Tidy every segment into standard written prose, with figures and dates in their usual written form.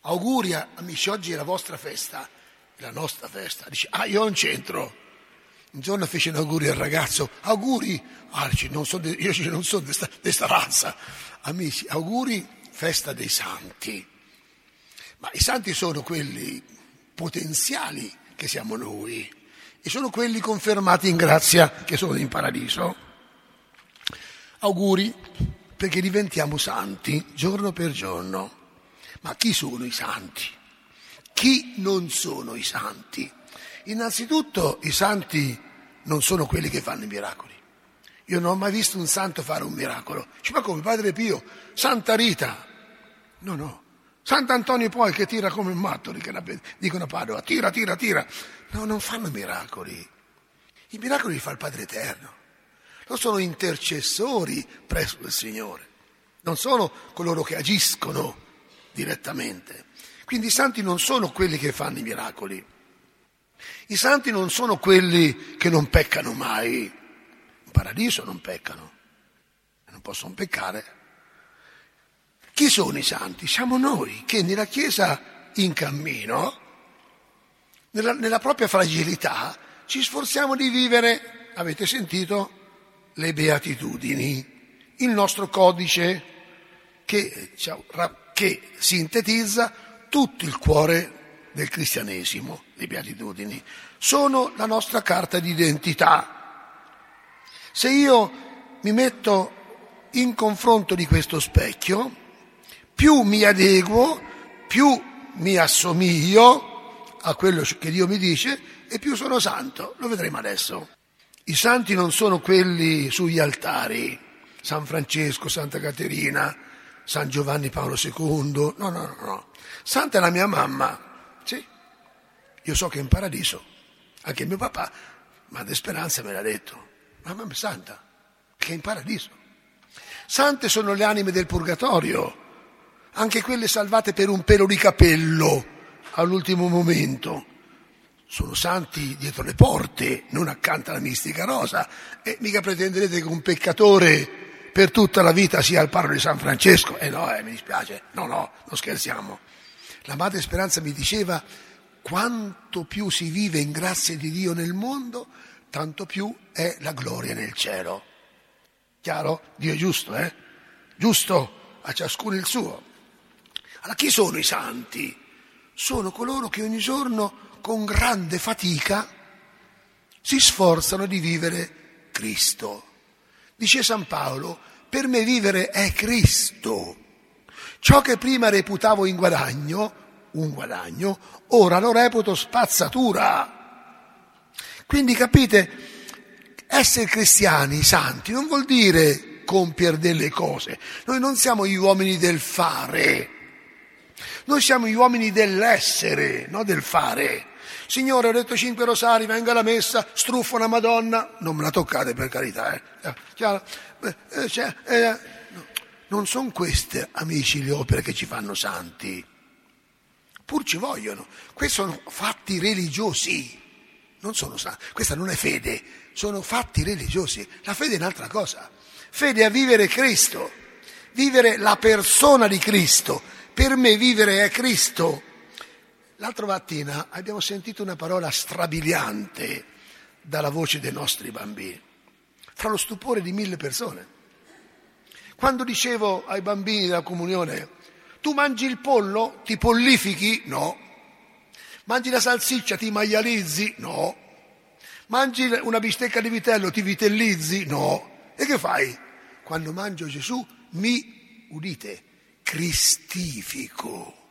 Auguri amici, oggi è la vostra festa, è la nostra festa. Dice, io non c'entro. Un giorno fece un augurio al ragazzo, auguri, dice, io non sono di questa razza. Amici, auguri, festa dei santi. Ma i santi sono quelli potenziali che siamo noi e sono quelli confermati in grazia che sono in paradiso. Auguri perché diventiamo santi giorno per giorno. Ma chi sono i santi? Chi non sono i santi? Innanzitutto i santi non sono quelli che fanno i miracoli. Io non ho mai visto un santo fare un miracolo. Dice, ma come Padre Pio? Santa Rita? No. Sant'Antonio poi che tira come un matto, dicono a Padova, tira. No, non fanno miracoli. I miracoli li fa il Padre Eterno. Non sono intercessori presso il Signore. Non sono coloro che agiscono direttamente. Quindi i santi non sono quelli che fanno i miracoli. I santi non sono quelli che non peccano mai. In paradiso non peccano. Non possono peccare. Chi sono i santi? Siamo noi che nella Chiesa in cammino, nella propria fragilità, ci sforziamo di vivere, avete sentito, le beatitudini, il nostro codice che sintetizza tutto il cuore del cristianesimo. Le beatitudini sono la nostra carta d'identità. Se io mi metto in confronto di questo specchio, più mi adeguo, più mi assomiglio a quello che Dio mi dice e più sono santo. Lo vedremo adesso. I santi non sono quelli sugli altari, San Francesco, Santa Caterina, San Giovanni Paolo II, no. Santa è la mia mamma, sì. Io so che è in paradiso, anche mio papà, Madre Speranza me l'ha detto, ma mamma è santa, che è in paradiso. Sante sono le anime del purgatorio, anche quelle salvate per un pelo di capello all'ultimo momento. Sono santi dietro le porte, non accanto alla mistica rosa, e mica pretenderete che un peccatore per tutta la vita sia al paro di San Francesco. Mi dispiace, no, non scherziamo. La Madre Speranza mi diceva, quanto più si vive in grazia di Dio nel mondo, tanto più è la gloria nel cielo. Chiaro? Dio è giusto, Giusto, a ciascuno il suo. Allora, chi sono i santi? Sono coloro che ogni giorno, con grande fatica, si sforzano di vivere Cristo. Dice San Paolo, per me vivere è Cristo. Ciò che prima reputavo un guadagno, ora lo reputo spazzatura. Quindi capite, essere cristiani, santi, non vuol dire compiere delle cose. Noi non siamo gli uomini del fare, noi siamo gli uomini dell'essere, non del fare. Signore, ho detto 5 rosari, venga alla messa, struffo una Madonna, non me la toccate per carità. No. Non sono queste, amici, le opere che ci fanno santi. Pur ci vogliono. Questi sono fatti religiosi, non sono santi. Questa non è fede, sono fatti religiosi. La fede è un'altra cosa. Fede è vivere Cristo, vivere la persona di Cristo. Per me vivere è Cristo. L'altra mattina abbiamo sentito una parola strabiliante dalla voce dei nostri bambini, fra lo stupore di 1000 persone. Quando dicevo ai bambini della comunione, tu mangi il pollo, ti pollifichi? No. Mangi la salsiccia, ti maializzi? No. Mangi una bistecca di vitello, ti vitellizzi? No. E che fai? Quando mangio Gesù udite, cristifico.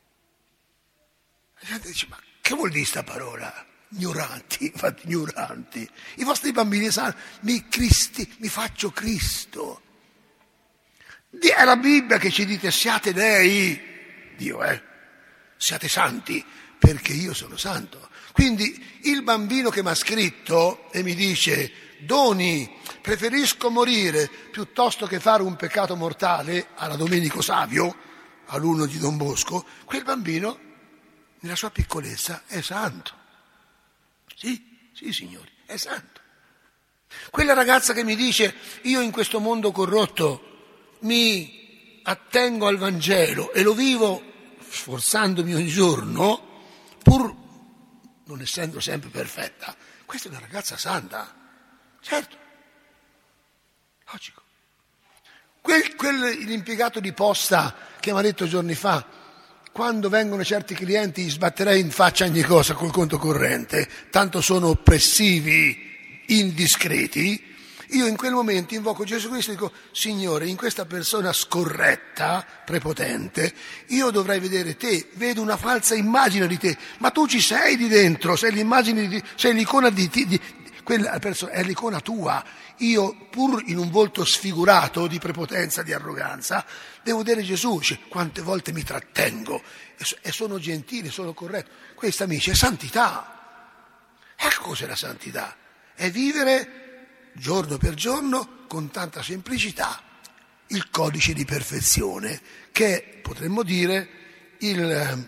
La gente dice, ma che vuol dire sta parola? Ignoranti. I vostri bambini sanno, mi faccio Cristo. È la Bibbia che ci dite, siate dei, Dio, siate santi, perché io sono santo. Quindi il bambino che mi ha scritto e mi dice, Doni, preferisco morire piuttosto che fare un peccato mortale alla Domenico Savio, alunno di Don Bosco, quel bambino nella sua piccolezza è santo. Sì, signori, è santo. Quella ragazza che mi dice, io in questo mondo corrotto mi attengo al Vangelo e lo vivo sforzandomi ogni giorno, pur non essendo sempre perfetta. Questa è una ragazza santa, certo, logico. L'impiegato di posta che mi ha detto giorni fa, quando vengono certi clienti gli sbatterei in faccia ogni cosa col conto corrente, tanto sono oppressivi, indiscreti, io in quel momento invoco Gesù Cristo e dico: Signore, in questa persona scorretta, prepotente, io dovrei vedere te, vedo una falsa immagine di te, ma tu ci sei di dentro, sei l'immagine di, sei l'icona di quella persona, è l'icona tua. Io, pur in un volto sfigurato di prepotenza, di arroganza, devo vedere Gesù, dice, quante volte mi trattengo e sono gentile, sono corretto. Questa, amici, è santità. Ecco cos'è la santità, è vivere giorno per giorno con tanta semplicità il codice di perfezione che è, potremmo dire, il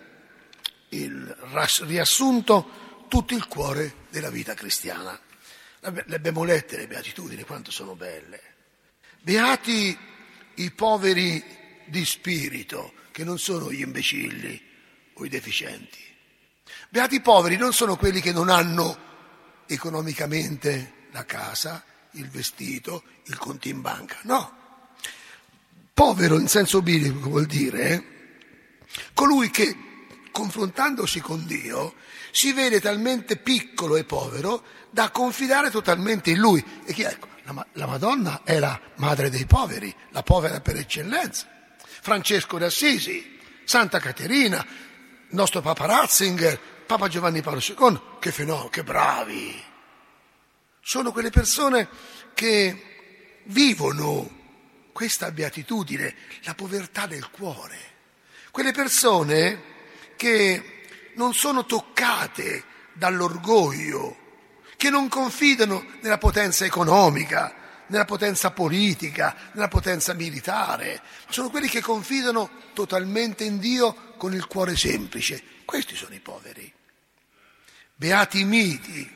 riassunto, tutto il cuore della vita cristiana. Le abbiamo lette le beatitudini, quanto sono belle. Beati i poveri di spirito, che non sono gli imbecilli o i deficienti. Beati i poveri non sono quelli che non hanno economicamente la casa, il vestito, il conto in banca, no. Povero in senso biblico vuol dire colui che, confrontandosi con Dio, si vede talmente piccolo e povero da confidare totalmente in Lui. E chi, ecco, la Madonna è la madre dei poveri, la povera per eccellenza. Francesco d'Assisi, Santa Caterina, il nostro Papa Ratzinger, Papa Giovanni Paolo II, che fenomeno, che bravi! Sono quelle persone che vivono questa beatitudine, la povertà del cuore. Quelle persone che non sono toccate dall'orgoglio, che non confidano nella potenza economica, nella potenza politica, nella potenza militare, ma sono quelli che confidano totalmente in Dio con il cuore semplice. Questi sono i poveri. Beati i miti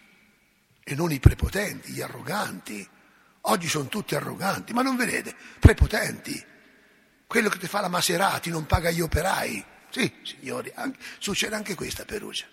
e non i prepotenti, gli arroganti. Oggi sono tutti arroganti, ma non vedete, prepotenti. Quello che ti fa la Maserati non paga gli operai. Sì, signori, succede anche questa a Perugia.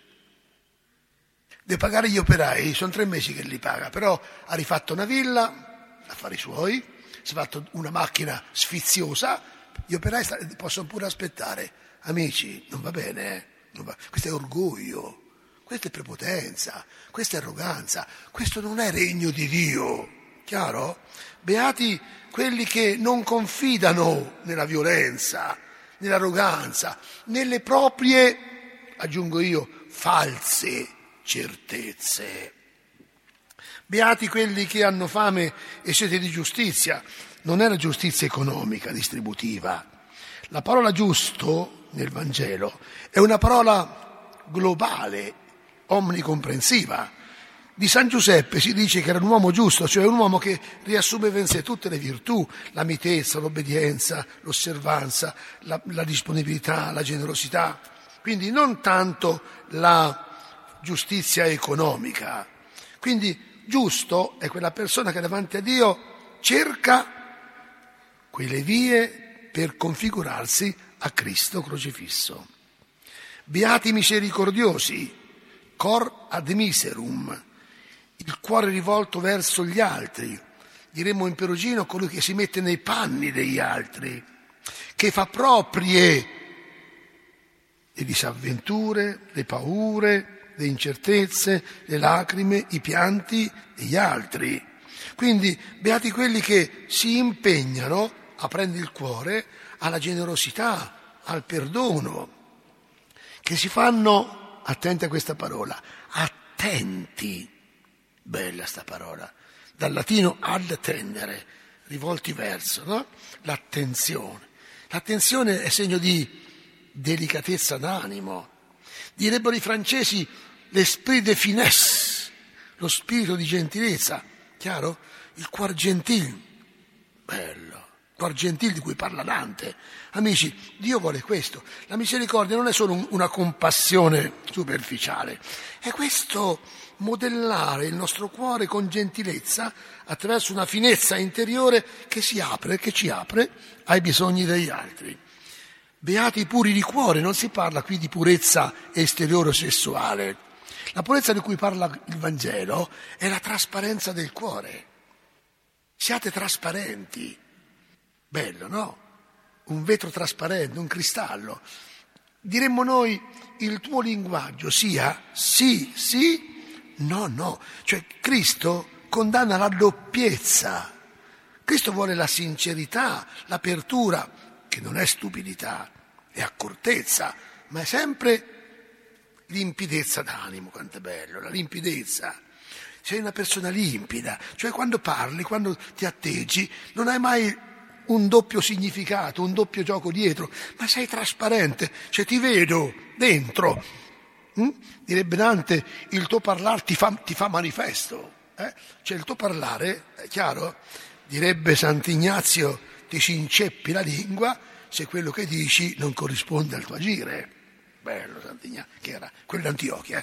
Deve pagare gli operai, sono 3 mesi che li paga, però ha rifatto una villa, affari suoi, si è fatto una macchina sfiziosa, gli operai possono pure aspettare. Amici, non va bene, non va. Questo è orgoglio, questa è prepotenza, questa è arroganza, questo non è regno di Dio, chiaro? Beati quelli che non confidano nella violenza, nell'arroganza, nelle proprie, aggiungo io, false certezze. Beati quelli che hanno fame e sete di giustizia. Non è la giustizia economica, distributiva. La parola giusto nel Vangelo è una parola globale, omnicomprensiva. Di San Giuseppe si dice che era un uomo giusto, cioè un uomo che riassumeva in sé tutte le virtù, la mitezza, l'obbedienza, l'osservanza, la disponibilità, la generosità. Quindi non tanto la giustizia economica. Quindi giusto è quella persona che davanti a Dio cerca quelle vie per configurarsi a Cristo crocifisso. Beati misericordiosi, cor ad miserum, il cuore rivolto verso gli altri. Diremmo in perugino colui che si mette nei panni degli altri, che fa proprie le disavventure, le paure, le incertezze, le lacrime, i pianti degli altri. Quindi beati quelli che si impegnano, aprendo il cuore, alla generosità, al perdono, che si fanno, attenti a questa parola, attenti, bella sta parola, dal latino ad tendere, rivolti verso, no? L'attenzione. L'attenzione è segno di delicatezza d'animo. Direbbero i francesi l'esprit de finesse, lo spirito di gentilezza, chiaro? Il cuor gentil, bello, il cuor gentil di cui parla Dante. Amici, Dio vuole questo. La misericordia non è solo una compassione superficiale, è questo modellare il nostro cuore con gentilezza attraverso una finezza interiore che si apre, che ci apre ai bisogni degli altri. Beati i puri di cuore, non si parla qui di purezza esteriore sessuale. La purezza di cui parla il Vangelo è la trasparenza del cuore. Siate trasparenti. Bello, no? Un vetro trasparente, un cristallo. Diremmo noi, il tuo linguaggio sia sì, sì, no, no. Cioè Cristo condanna la doppiezza. Cristo vuole la sincerità, l'apertura, che non è stupidità, è accortezza, ma è sempre limpidezza d'animo, quanto è bello, la limpidezza. Sei una persona limpida, cioè quando parli, quando ti atteggi, non hai mai un doppio significato, un doppio gioco dietro, ma sei trasparente, cioè ti vedo dentro. Direbbe Dante, il tuo parlare ti fa manifesto. Cioè il tuo parlare, è chiaro? Direbbe Sant'Ignazio, ti si inceppi la lingua se quello che dici non corrisponde al tuo agire. Bello Sant'Ignazio, che era quello d'Antiochia.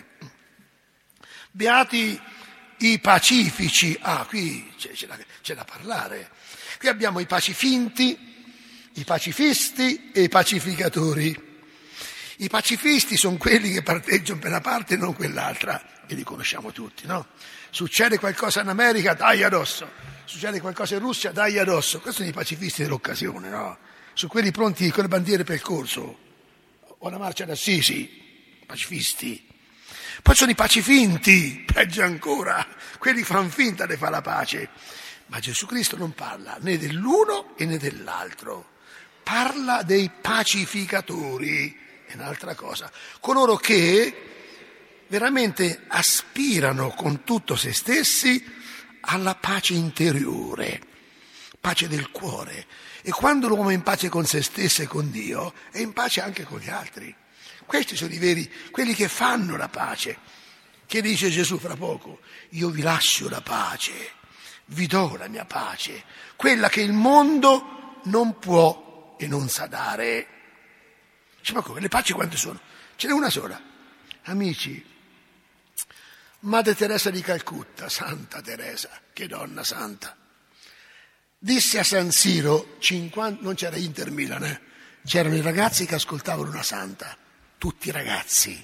Beati i pacifici. Qui c'è da parlare. Qui abbiamo i pacifinti, i pacifisti e i pacificatori. I pacifisti sono quelli che parteggiano per una parte e non quell'altra, e li conosciamo tutti, no? Succede qualcosa in America, dai addosso. Succede qualcosa in Russia, dai addosso. Questi sono i pacifisti dell'occasione, no? Su quelli pronti con le bandiere per il corso, o la marcia d'Assisi, pacifisti. Poi sono i pacifinti, peggio ancora, quelli fanno finta di fare la pace. Ma Gesù Cristo non parla né dell'uno e né dell'altro, parla dei pacificatori, è un'altra cosa, coloro che veramente aspirano con tutto se stessi alla pace interiore, pace del cuore. E quando l'uomo è in pace con se stesso e con Dio, è in pace anche con gli altri. Questi sono i veri, quelli che fanno la pace. Che dice Gesù fra poco? Io vi lascio la pace. Vi do la mia pace, quella che il mondo non può e non sa dare. Ma come? Le paci quante sono? Ce n'è una sola. Amici, Madre Teresa di Calcutta, Santa Teresa, che donna santa, disse a San Siro, non c'era Inter Milan, c'erano i ragazzi che ascoltavano una santa, tutti ragazzi,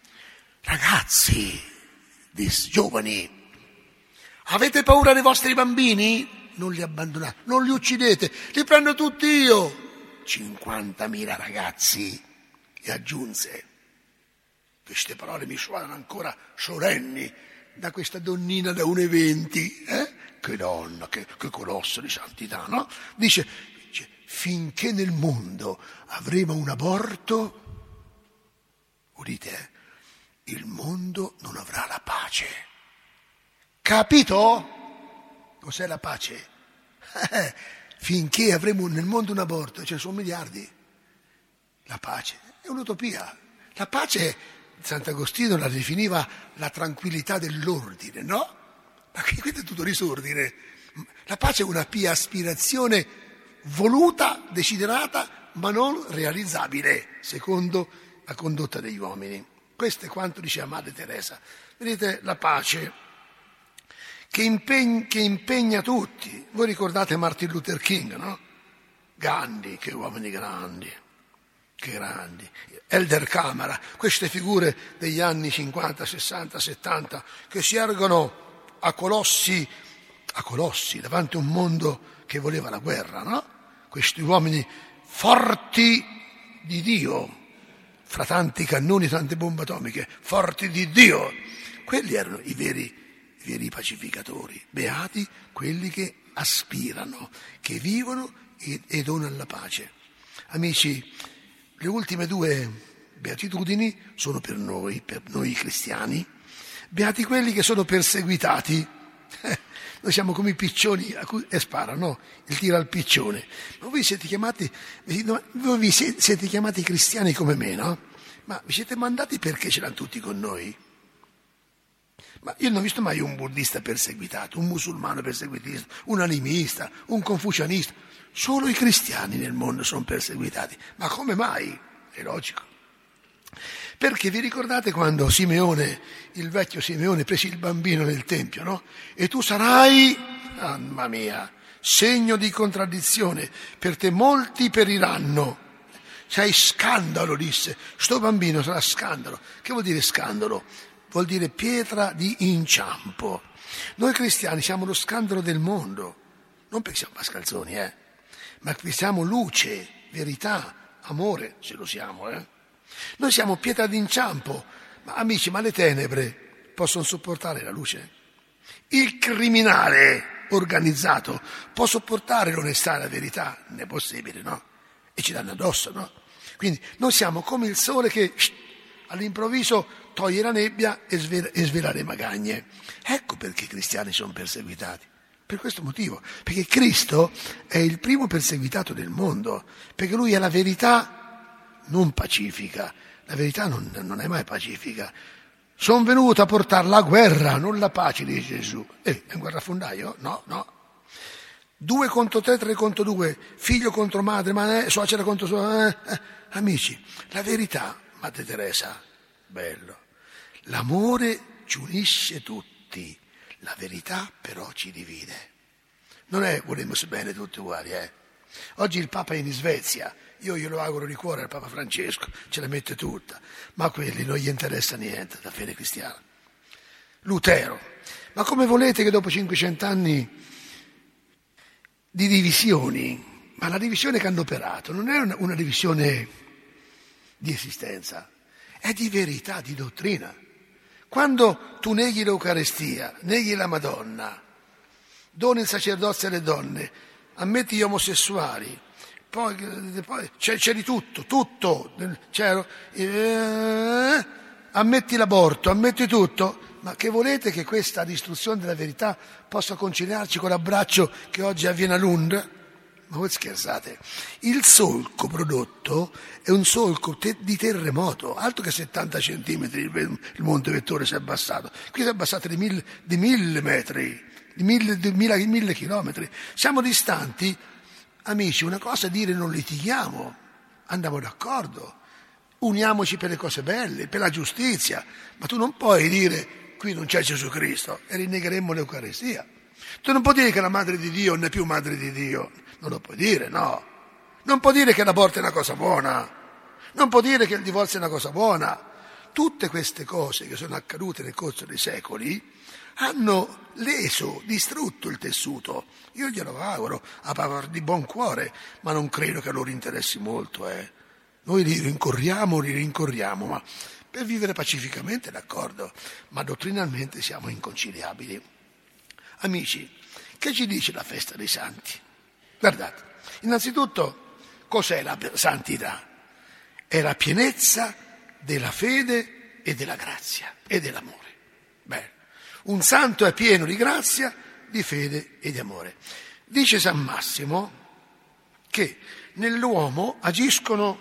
disse, giovani, avete paura dei vostri bambini? Non li abbandonate, non li uccidete, li prendo tutti io. 50.000 ragazzi, e aggiunse, queste parole mi suonano ancora solenni, da questa donnina da 1,20, che donna, che colosso di santità, no? Dice, finché nel mondo avremo un aborto, udite, il mondo non avrà la pace. Capito? Cos'è la pace? Finché avremo nel mondo un aborto, ce ne sono miliardi. La pace è un'utopia. La pace, Sant'Agostino la definiva la tranquillità dell'ordine, no? Ma questo è tutto disordine. La pace è una pia aspirazione voluta, desiderata, ma non realizzabile, secondo la condotta degli uomini. Questo è quanto diceva Madre Teresa. Vedete, la pace che impegna tutti. Voi ricordate Martin Luther King, no? Gandhi, che uomini grandi, che grandi. Elder Camara, queste figure degli anni 50, 60, 70 che si ergono a colossi davanti a un mondo che voleva la guerra, no? Questi uomini forti di Dio, fra tanti cannoni, tante bombe atomiche, forti di Dio. Quelli erano i veri pacificatori, beati quelli che aspirano, che vivono e donano la pace. Amici, le ultime due beatitudini sono per noi cristiani. Beati quelli che sono perseguitati. Noi siamo come i piccioni e sparano, il tiro al piccione. Ma voi siete chiamati cristiani come me, no? Ma vi siete mandati perché ce l'hanno tutti con noi? Ma io non ho visto mai un buddista perseguitato, un musulmano perseguitato, un animista, un confucianista. Solo i cristiani nel mondo sono perseguitati. Ma come mai? È logico. Perché vi ricordate quando Simeone, il vecchio Simeone, prese il bambino nel tempio, no? E tu sarai, mamma mia, segno di contraddizione, per te molti periranno. sei scandalo, disse. Sto bambino sarà scandalo. Che vuol dire scandalo? Vuol dire pietra di inciampo. Noi cristiani siamo lo scandalo del mondo, non perché siamo mascalzoni, ma perché siamo luce, verità, amore, se lo siamo. Noi siamo pietra d'inciampo, ma amici, ma le tenebre possono sopportare la luce? Il criminale organizzato può sopportare l'onestà e la verità? Non è possibile, no? E ci danno addosso, no? Quindi noi siamo come il sole che all'improvviso toglie la nebbia e svela le magagne. Ecco perché i cristiani sono perseguitati. Per questo motivo. Perché Cristo è il primo perseguitato del mondo. Perché Lui è la verità non pacifica. La verità non è mai pacifica. Sono venuto a portare la guerra, non la pace, dice Gesù. È un guerrafondaio? No. 2 contro 3, 3 contro 2, figlio contro madre, suocera contro suocera. Amici, la verità, Madre Teresa, bello. L'amore ci unisce tutti, la verità però ci divide. Non è volemo bene tutti uguali, Oggi il Papa è in Svezia, io glielo auguro di cuore al Papa Francesco, ce la mette tutta, ma a quelli non gli interessa niente da fede cristiana. Lutero, ma come volete che dopo 500 anni di divisioni, ma la divisione che hanno operato non è una divisione di esistenza, è di verità, di dottrina. Quando tu neghi l'Eucarestia, neghi la Madonna, doni il sacerdozio alle donne, ammetti gli omosessuali, poi c'è di tutto, ammetti l'aborto, ammetti tutto, ma che volete che questa distruzione della verità possa conciliarci con l'abbraccio che oggi avviene a Lund? Ma voi scherzate? Il solco prodotto è un solco di terremoto, altro che 70 centimetri il Monte Vettore si è abbassato. Qui si è abbassato di 1000 metri, di 1000 chilometri. Siamo distanti, amici, una cosa è dire non litighiamo, andiamo d'accordo, uniamoci per le cose belle, per la giustizia, ma tu non puoi dire qui non c'è Gesù Cristo e rinnegheremmo l'Eucaristia. Tu non puoi dire che la Madre di Dio non è più Madre di Dio. Non lo puoi dire, no. Non puoi dire che l'aborto è una cosa buona. Non puoi dire che il divorzio è una cosa buona. Tutte queste cose che sono accadute nel corso dei secoli hanno leso, distrutto il tessuto. Io glielo auguro a Papa di buon cuore, ma non credo che a loro interessi molto. Noi li rincorriamo, ma per vivere pacificamente d'accordo, ma dottrinalmente siamo inconciliabili. Amici, che ci dice la festa dei santi? Guardate, innanzitutto, cos'è la santità? È la pienezza della fede e della grazia e dell'amore. Bene, un santo è pieno di grazia, di fede e di amore. Dice San Massimo che nell'uomo agiscono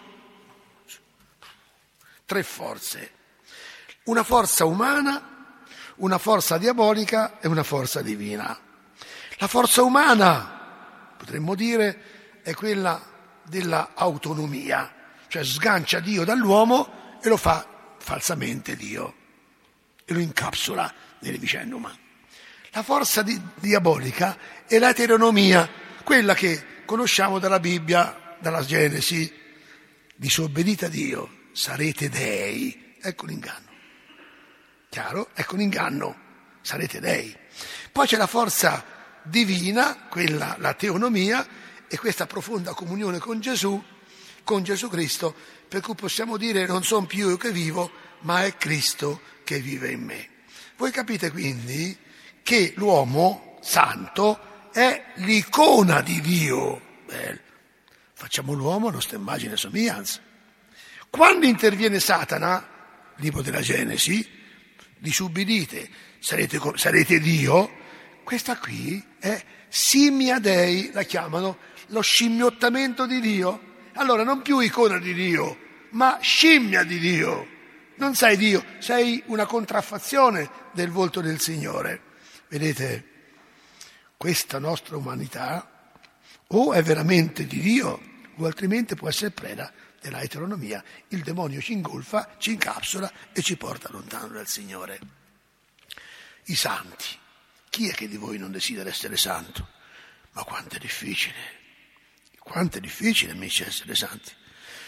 3 forze, una forza umana, una forza diabolica e una forza divina. La forza umana, potremmo dire, è quella della autonomia, cioè sgancia Dio dall'uomo e lo fa falsamente Dio e lo incapsula nelle vicende umane. La forza diabolica è l'eteronomia, quella che conosciamo dalla Bibbia, dalla Genesi, disobbedite a Dio, sarete dei. Ecco l'inganno. Chiaro? Ecco l'inganno, sarete dei. Poi c'è la forza divina, quella, la teonomia, e questa profonda comunione con Gesù Cristo, per cui possiamo dire non sono più io che vivo, ma è Cristo che vive in me. Voi capite quindi che l'uomo santo è l'icona di Dio. Facciamo l'uomo a nostra immagine e somiglianza. Quando interviene Satana, libro della Genesi, disubbidite, sarete Dio, questa qui è simia Dei, la chiamano lo scimmiottamento di Dio. Allora non più icona di Dio, ma scimmia di Dio. Non sei Dio, sei una contraffazione del volto del Signore. Vedete, questa nostra umanità o è veramente di Dio o altrimenti può essere preda della eteronomia. Il demonio ci ingolfa, ci incapsula e ci porta lontano dal Signore. I santi. Chi è che di voi non desidera essere santo? Ma quanto è difficile, amici, essere santi.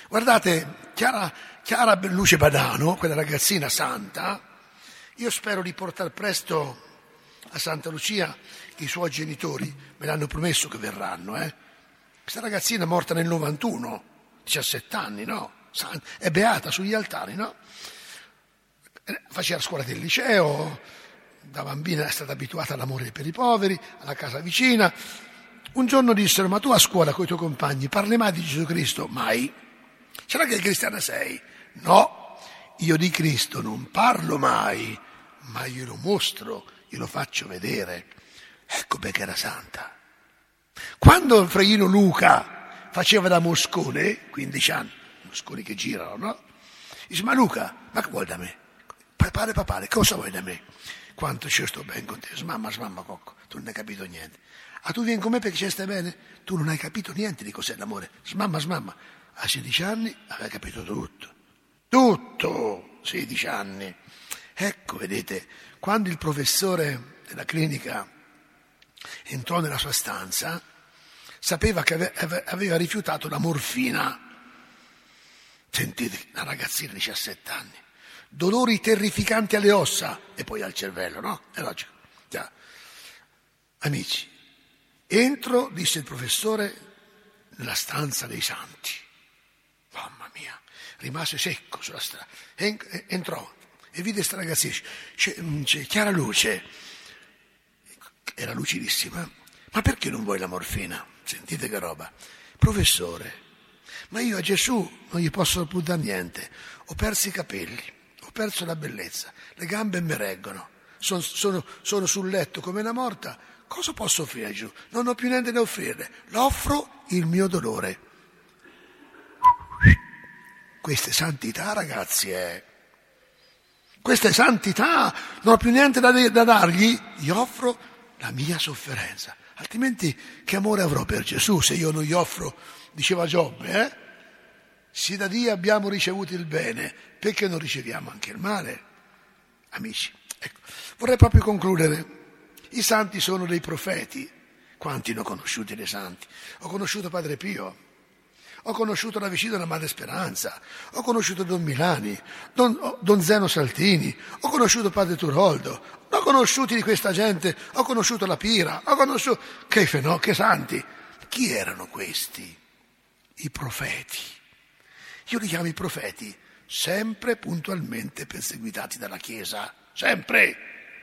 Guardate, Chiara Belluce Badano, quella ragazzina santa, io spero di portare presto a Santa Lucia i suoi genitori, me l'hanno promesso che verranno. Questa ragazzina è morta nel 91, 17 anni, no? È beata sugli altari, no? Faceva la scuola del liceo, da bambina è stata abituata all'amore per i poveri, alla casa vicina. Un giorno dissero: ma tu a scuola con i tuoi compagni parli mai di Gesù Cristo? Mai. C'era che cristiana sei? No, io di Cristo non parlo mai, ma io lo mostro, io lo faccio vedere. Ecco perché era santa. Quando il freghino Luca faceva da Moscone, 15 anni, Mosconi che girano, no? Dice: ma Luca, ma che vuoi da me? Papà, cosa vuoi da me? Quanto ci sto bene con te, smamma, Cocco, tu non hai capito niente. Ah, tu vieni con me perché ci stai bene? Tu non hai capito niente di cos'è l'amore. Smamma. A 16 anni aveva capito tutto, 16 anni. Ecco, vedete, quando il professore della clinica entrò nella sua stanza, sapeva che aveva rifiutato la morfina. Sentite, una ragazzina di 17 anni, dolori terrificanti alle ossa e poi al cervello, no? È logico. Già. Amici, entro, disse il professore, nella stanza dei santi. Mamma mia, rimase secco sulla strada. Entrò e vide sta ragazzina, c'è chiara luce, era lucidissima. Ma perché non vuoi la morfina? Sentite che roba. Professore, ma io a Gesù non gli posso più dare niente. Ho perso i capelli, ho perso la bellezza, le gambe mi reggono, sono sul letto come una morta. Cosa posso offrire a Gesù? Non ho più niente da offrirle. L'offro il mio dolore. Questa è santità, ragazzi, Questa è santità. Non ho più niente da dargli. Gli offro la mia sofferenza. Altrimenti che amore avrò per Gesù se io non gli offro, diceva Giobbe, Se da Dio abbiamo ricevuto il bene, perché non riceviamo anche il male? Amici, ecco, vorrei proprio concludere. I santi sono dei profeti. Quanti ne ho conosciuti dei santi? Ho conosciuto Padre Pio, ho conosciuto la vicina della Madre Speranza, ho conosciuto Don Milani, Don Zeno Saltini, ho conosciuto Padre Turoldo, ho conosciuti di questa gente, ho conosciuto la Pira, ho conosciuto... Che santi! Chi erano questi? I profeti. Io li chiamo i profeti, sempre puntualmente perseguitati dalla Chiesa. Sempre!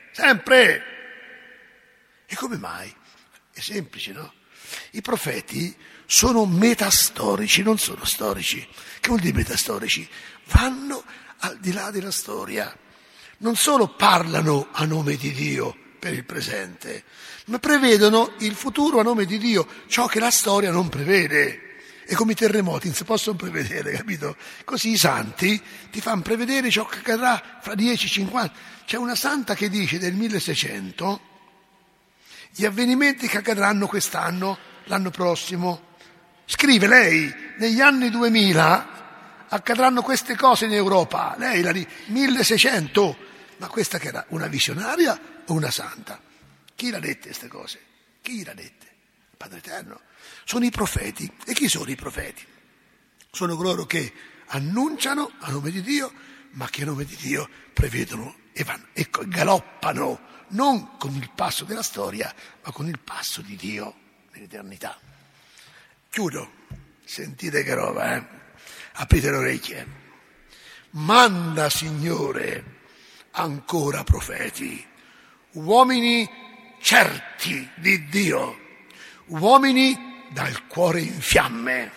E come mai? È semplice, no? I profeti sono metastorici, non sono storici. Che vuol dire metastorici? Vanno al di là della storia. Non solo parlano a nome di Dio per il presente, ma prevedono il futuro a nome di Dio, ciò che la storia non prevede. E come i terremoti non si possono prevedere, capito? Così i santi ti fanno prevedere ciò che accadrà fra 10-50. C'è una santa che dice del 1600 gli avvenimenti che accadranno quest'anno, l'anno prossimo. Scrive lei, negli anni 2000 accadranno queste cose in Europa. Lei la di 1600. Ma questa che era una visionaria o una santa? Chi l'ha dette queste cose? Chi l'ha dette? Il Padre Eterno. Sono i profeti. E chi sono i profeti? Sono coloro che annunciano a nome di Dio, ma che a nome di Dio prevedono e vanno e galoppano, non con il passo della storia, ma con il passo di Dio nell'eternità. Chiudo. Sentite che roba, Aprite le orecchie. Manda, Signore, ancora profeti, uomini certi di Dio, uomini dal cuore in fiamme.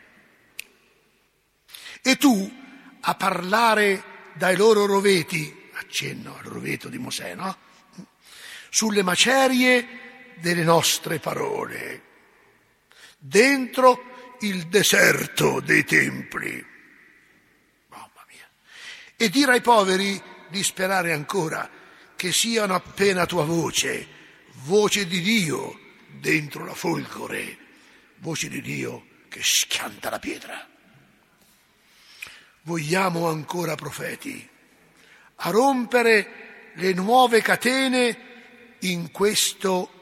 E tu a parlare dai loro roveti, accenno al roveto di Mosè, no? Sulle macerie delle nostre parole, dentro il deserto dei templi. Mamma mia. E dire ai poveri di sperare ancora, che siano appena tua voce, voce di Dio dentro la folgore, voce di Dio che schianta la pietra. Vogliamo ancora profeti a rompere le nuove catene in questo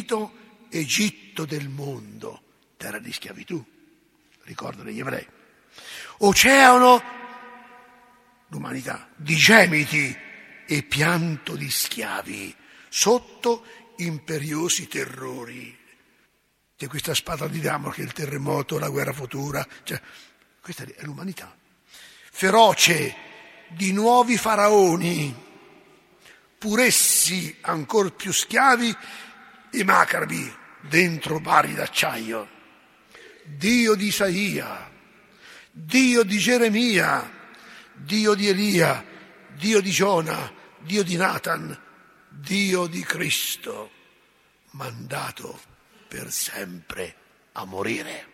infinito Egitto del mondo, terra di schiavitù, ricordo degli ebrei. Oceano, l'umanità, di gemiti e pianto di schiavi sotto imperiosi terrori. C'è questa spada di Damocle, il terremoto, la guerra futura, cioè, questa è l'umanità. Feroce di nuovi faraoni, pur essi ancor più schiavi e macabri dentro bari d'acciaio. Dio di Isaia, Dio di Geremia, Dio di Elia, Dio di Giona, Dio di Nathan, Dio di Cristo, mandato per sempre a morire.